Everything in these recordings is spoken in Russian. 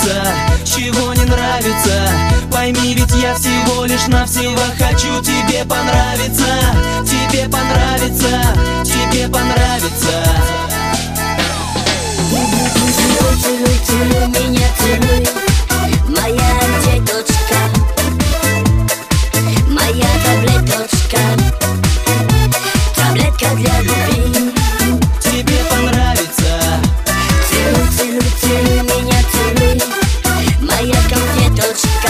нравится, чего не нравится. Пойми, ведь я всего лишь навсего хочу тебе понравиться. Тебе понравится, тебе понравится. Целуй, целуй, целуй меня, целуй. Моя антиточка, моя таблеточка, таблетка для любви. Тебе понравится. Целуй, целуй, целуй меня, целуй. Моя конфеточка,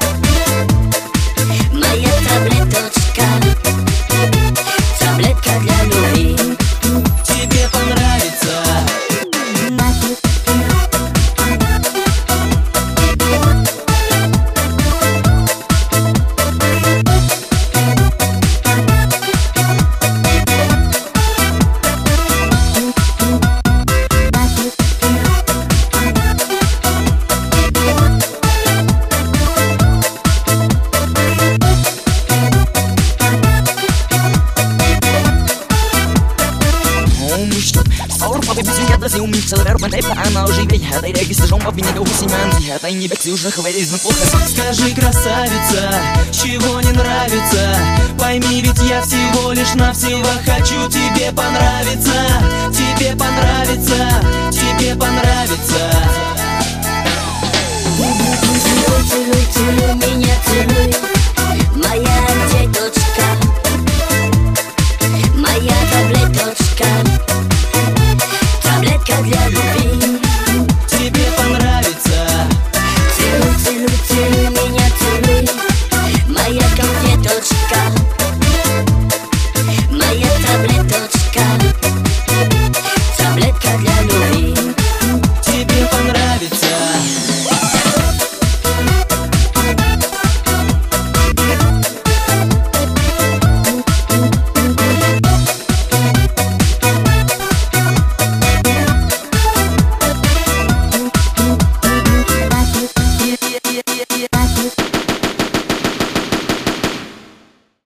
моя таблеточка, таблетка для любви. Тебе понравится. Se umíš celé romanté она уже влияет. И реги стажом обвинили у Симан. Я не бекси уже хвалит на плохо. Скажи, красавица, чего не нравится. Пойми, ведь я всего лишь навсего хочу тебе понравиться. Тебе понравится, тебе понравится.